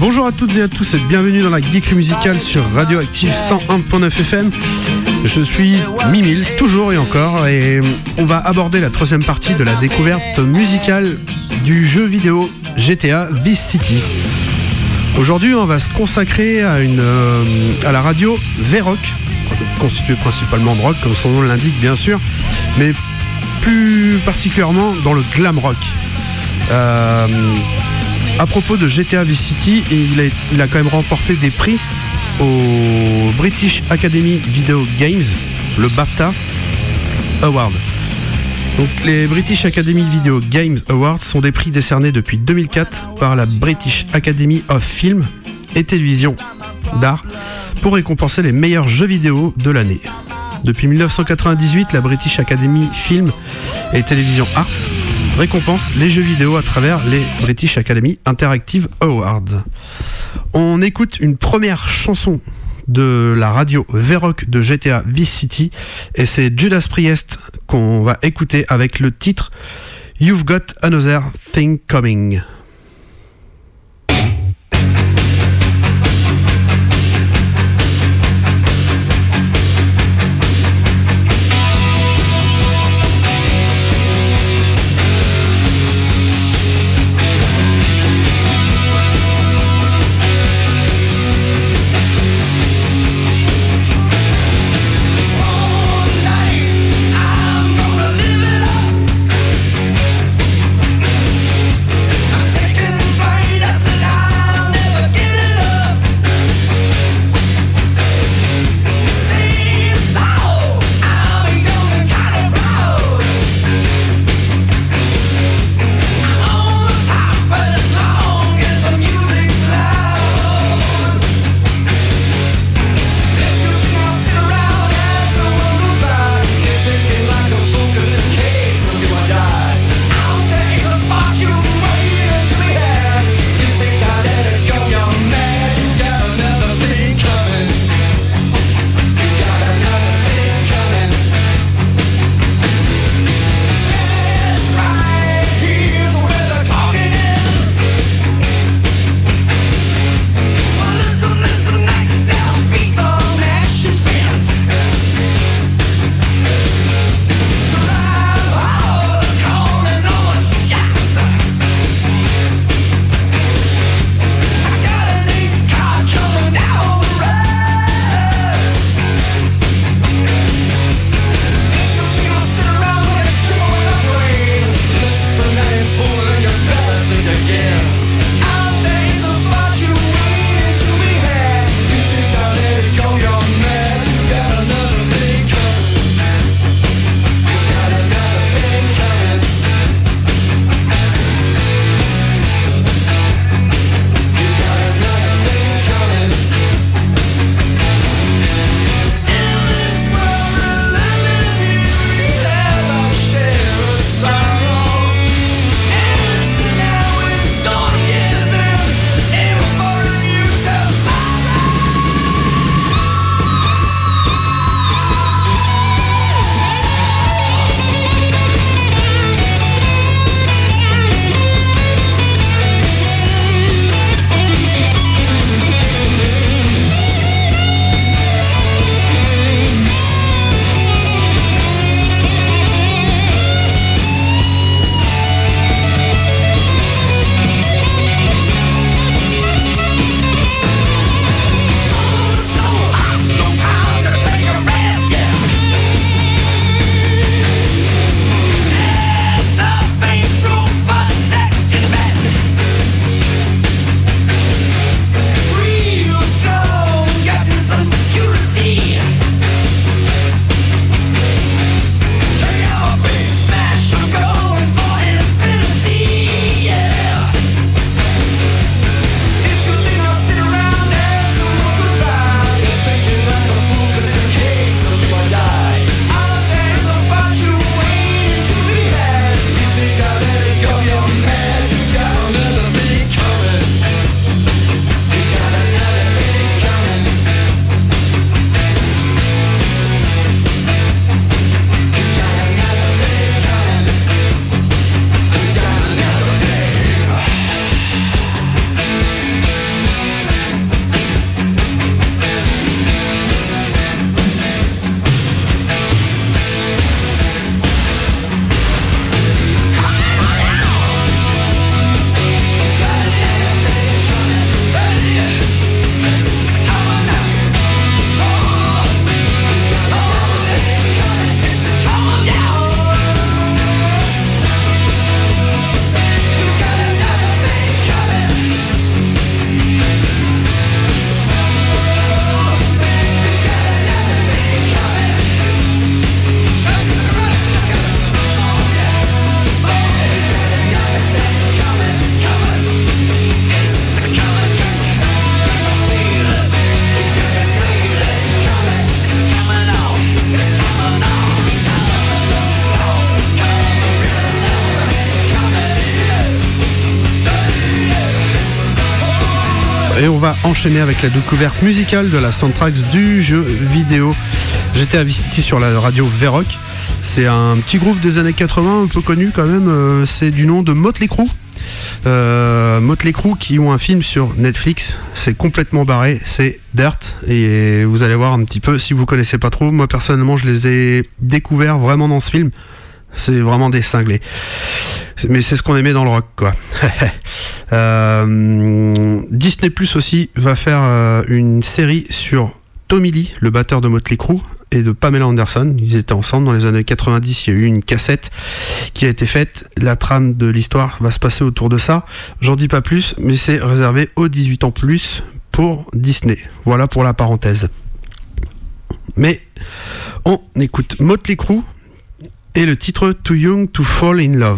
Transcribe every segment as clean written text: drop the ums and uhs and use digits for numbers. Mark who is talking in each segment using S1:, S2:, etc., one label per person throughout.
S1: Bonjour à toutes et à tous et bienvenue dans la Geekerie musicale sur Radioactive 101.9 FM. Je suis Mimile, toujours et encore, et on va aborder la troisième partie de la découverte musicale du jeu vidéo GTA Vice City. Aujourd'hui, on va se consacrer à la radio V-Rock, constituée principalement de rock, comme son nom l'indique bien sûr, mais plus particulièrement dans le glam rock. À propos de GTA Vice City, il a quand même remporté des prix au British Academy Video Games, le BAFTA Award. Donc, les British Academy Video Games Awards sont des prix décernés depuis 2004 par la British Academy of Film et Télévision d'art pour récompenser les meilleurs jeux vidéo de l'année. Depuis 1998, la British Academy Film et Television Arts récompense les jeux vidéo à travers les British Academy Interactive Awards. On écoute une première chanson de la radio V-Rock de GTA Vice City et c'est Judas Priest qu'on va écouter avec le titre You've Got Another Thing Coming.
S2: I'm
S1: Et on va enchaîner avec la découverte musicale de la soundtrack du jeu vidéo GTA Vice City sur la radio V-Rock. C'est un petit groupe des années 80, un peu connu quand même, c'est du nom de Motley Crue. Motley Crue qui ont un film sur Netflix, c'est complètement barré, c'est Dirt, et vous allez voir un petit peu si vous connaissez pas trop. Moi personnellement je les ai découverts vraiment dans ce film, c'est vraiment des cinglés, mais c'est ce qu'on aimait dans le rock quoi. Disney Plus aussi va faire une série sur Tommy Lee, le batteur de Motley Crue, et de Pamela Anderson. Ils étaient ensemble dans les années 90, il y a eu une cassette qui a été faite, la trame de l'histoire va se passer autour de ça, j'en dis pas plus, mais c'est réservé aux 18 ans plus pour Disney. Voilà pour la parenthèse. Mais on écoute Motley Crue et le titre Too Young to Fall in Love.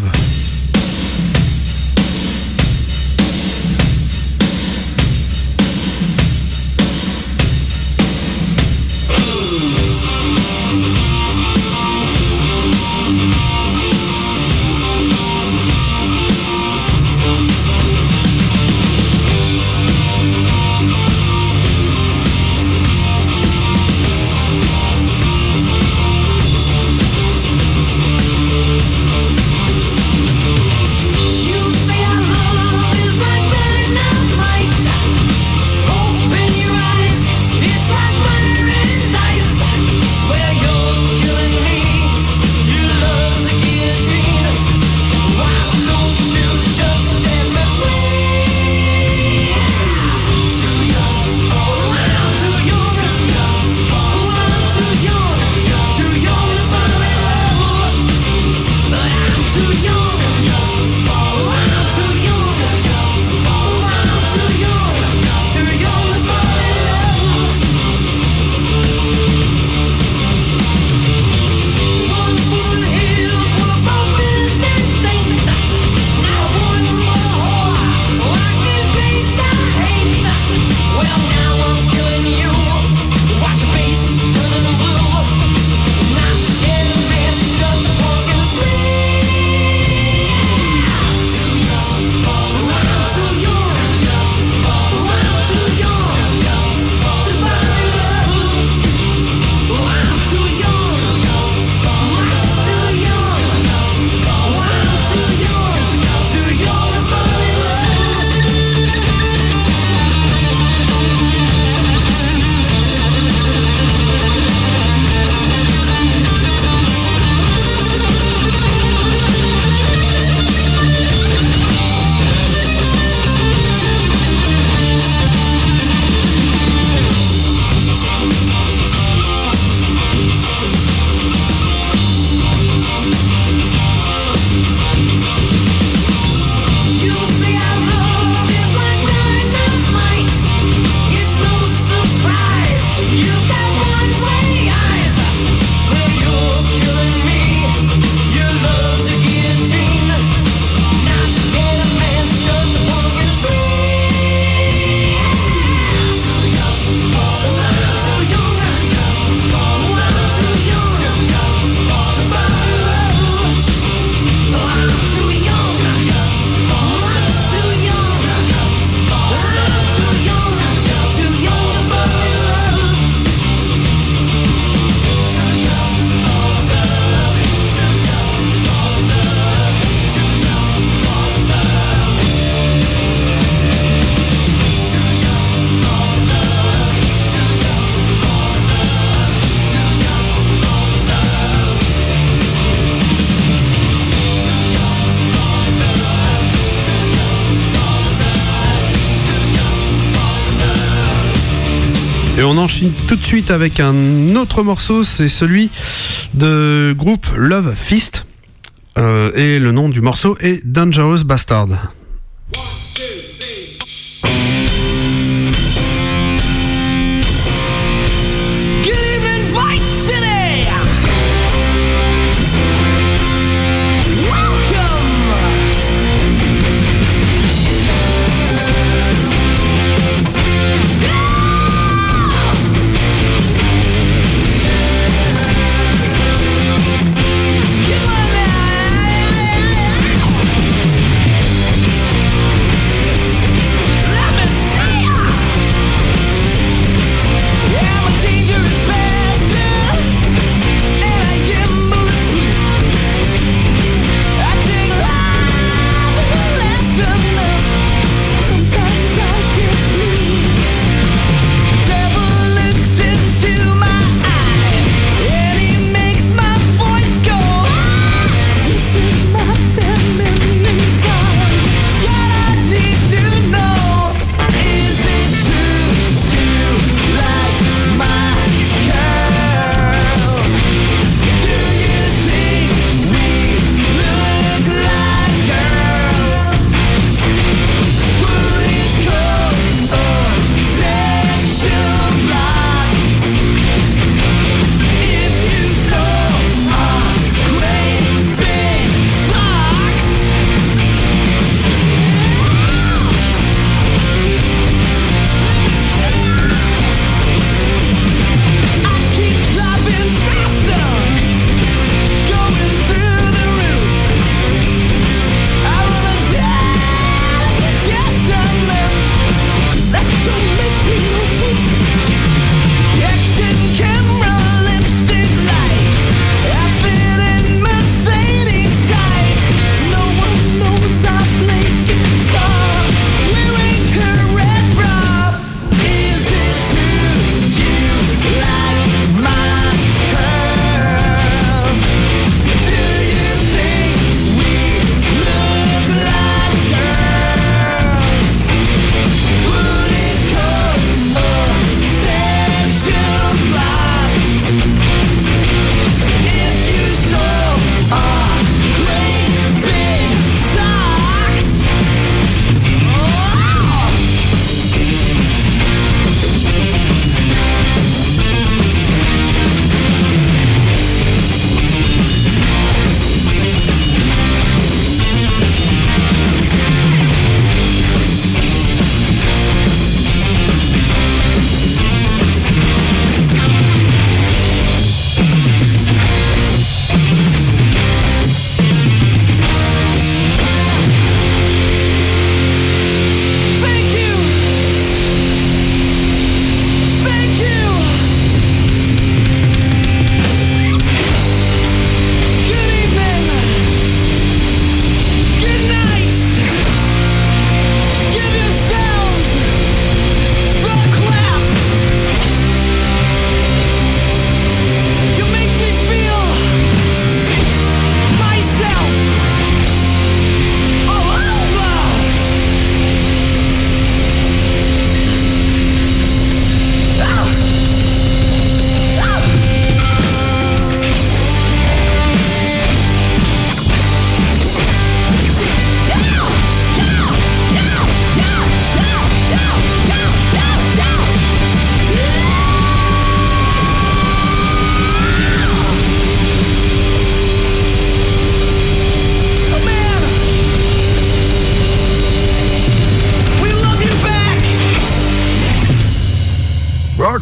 S1: Et on enchaîne tout de suite avec un autre morceau, c'est celui de groupe Love Fist. Et le nom du morceau est Dangerous Bastard.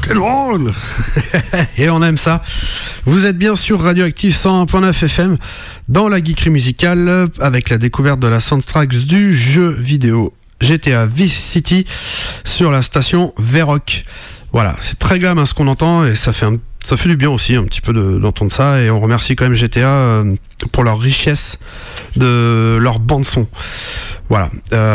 S1: Rock'n'roll. Et on aime ça. Vous êtes bien sur Radioactive 101.9 FM dans la geekerie musicale avec la découverte de la soundtrack du jeu vidéo GTA Vice City sur la station V-Rock. Voilà, c'est très gamme ce qu'on entend et ça fait du bien aussi un petit peu d'entendre ça, et on remercie quand même GTA pour leur richesse de leur bande son. Voilà.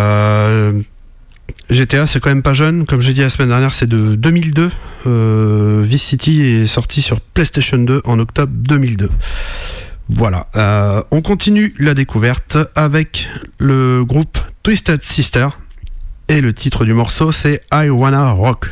S1: GTA, c'est quand même pas jeune, comme j'ai dit la semaine dernière, c'est de 2002. Vice City est sorti sur PlayStation 2 en octobre 2002. Voilà, on continue la découverte avec le groupe Twisted Sister et le titre du morceau c'est I Wanna Rock.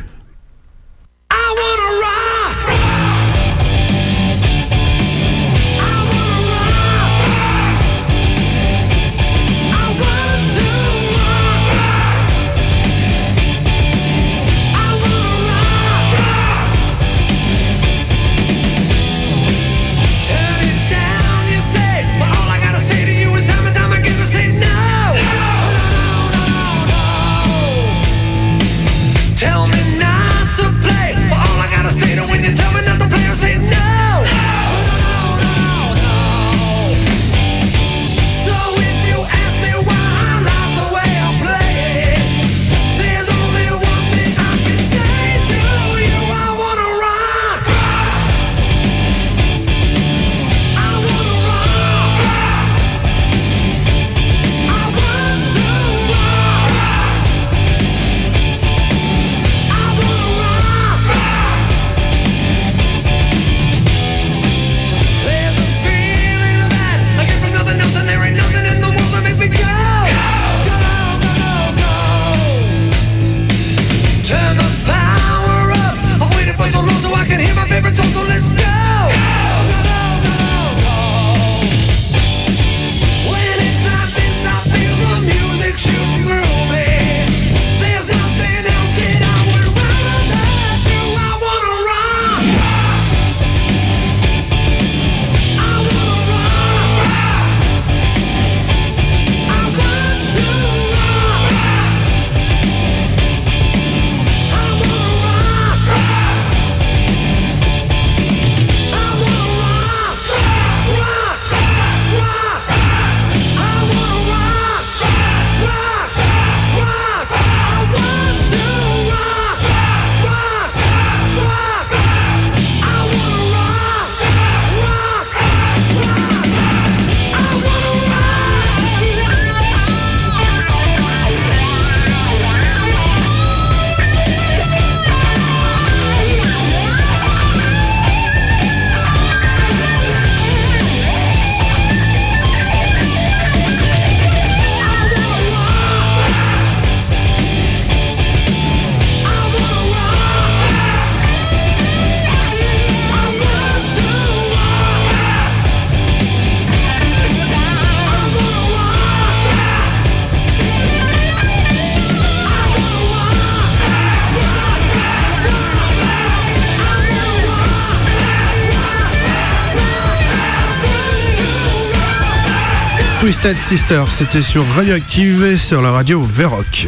S1: Twisted Sister, c'était sur Radioactive et sur la radio V-Rock.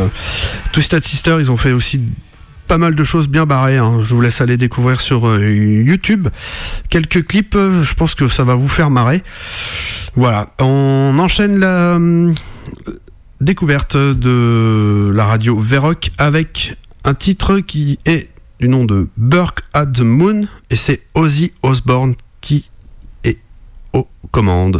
S1: Twisted Sister, ils ont fait aussi pas mal de choses bien barrées, hein. Je vous laisse aller découvrir sur YouTube quelques clips, je pense que ça va vous faire marrer. Voilà, on enchaîne la découverte de la radio V-Rock avec un titre qui est du nom de Bark at the Moon, et c'est Ozzy Osbourne qui est aux commandes.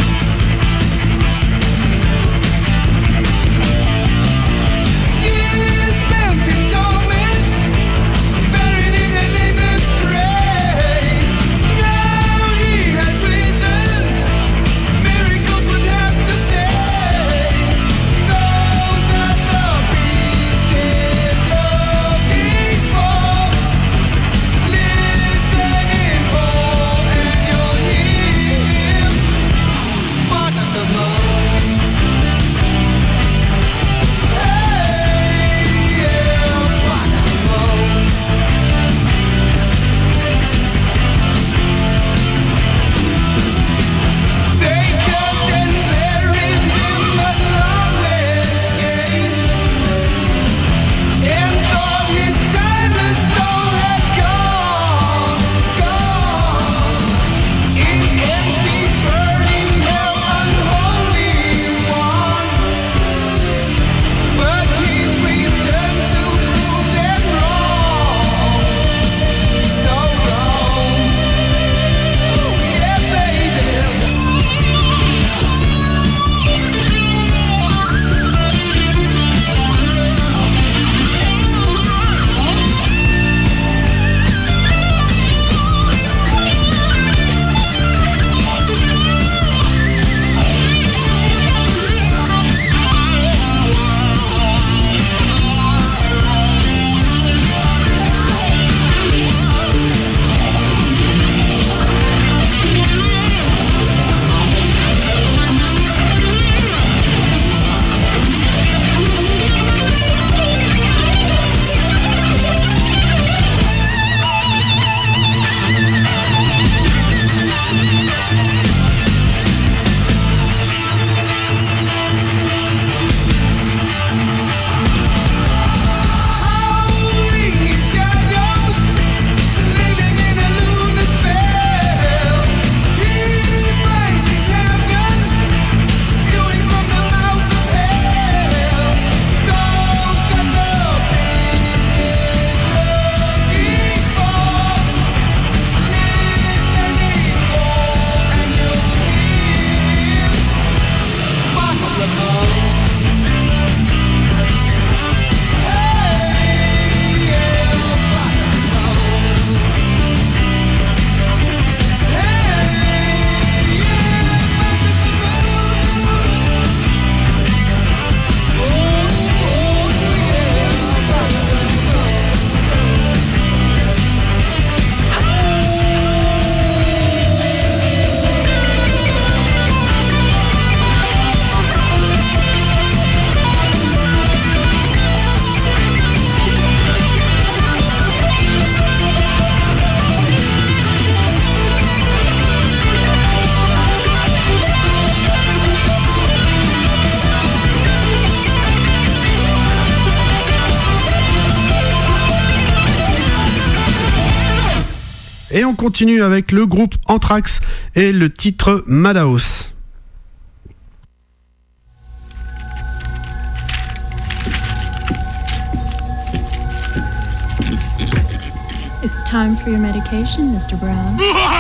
S2: Yeah.
S1: Et on continue avec le groupe Anthrax et le titre Madhouse.
S2: It's time for your medication, Mr. Brown.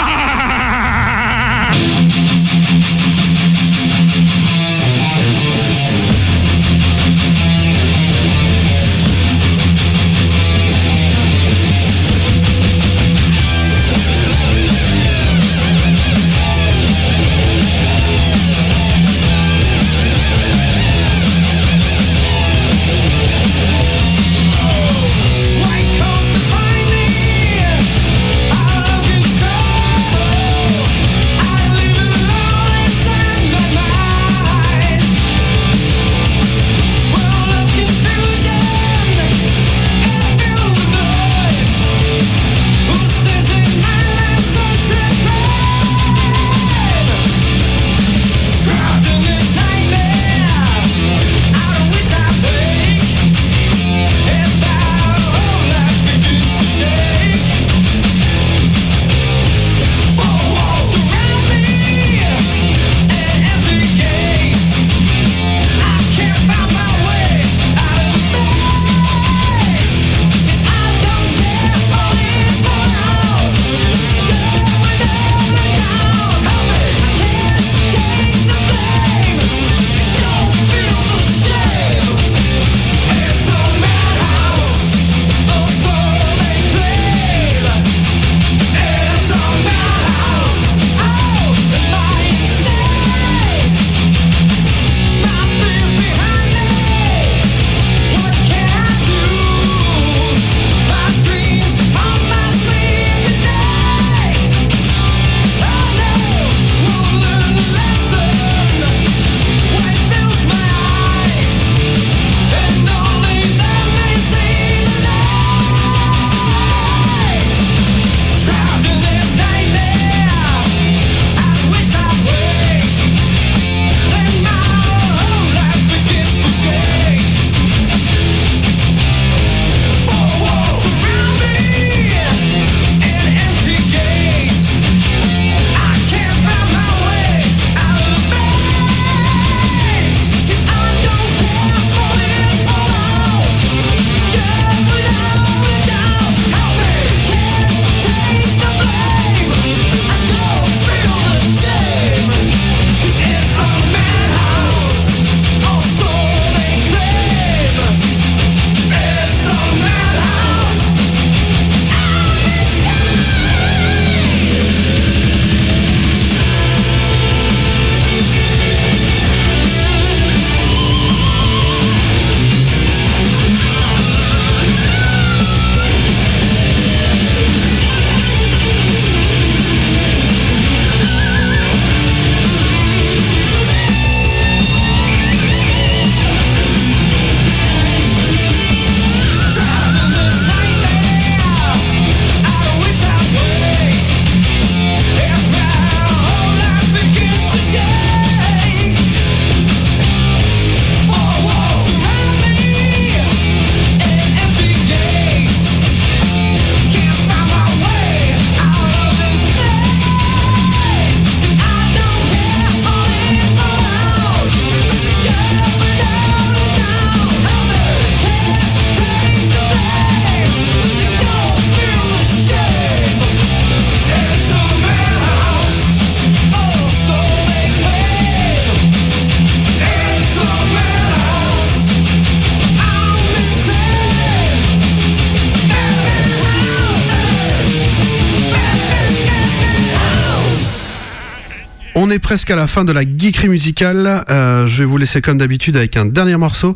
S1: On est presque à la fin de la geekerie musicale. Je vais vous laisser comme d'habitude avec un dernier morceau.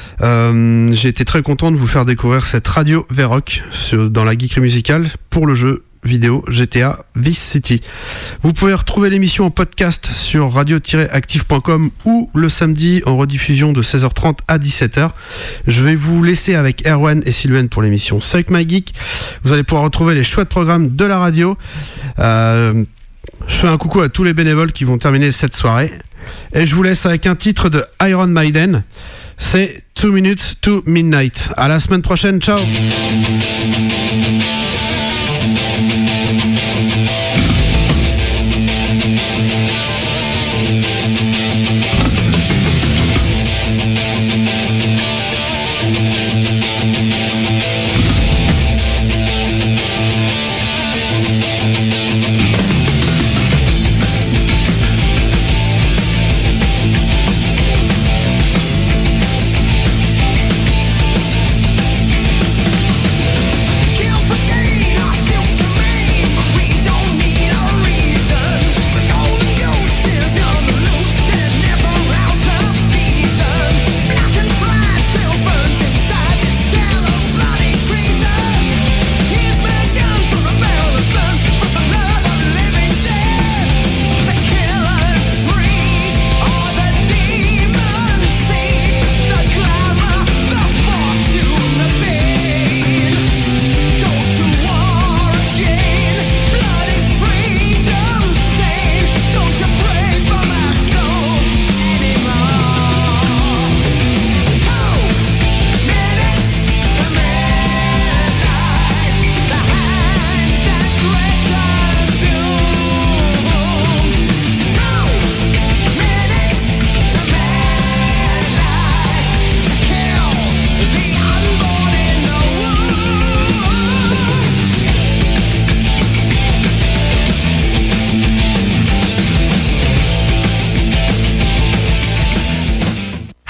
S1: J'ai été très content de vous faire découvrir cette radio V-Rock dans la geekerie musicale pour le jeu vidéo GTA Vice City. Vous pouvez retrouver l'émission en podcast sur radio-active.com ou le samedi en rediffusion de 16h30 à 17h. Je vais vous laisser avec Erwan et Sylvain pour l'émission Suck My Geek. Vous allez pouvoir retrouver les chouettes programmes de la radio. Je fais un coucou à tous les bénévoles qui vont terminer cette soirée. Et je vous laisse avec un titre de Iron Maiden. C'est 2 Minutes to Midnight. À la semaine prochaine, ciao.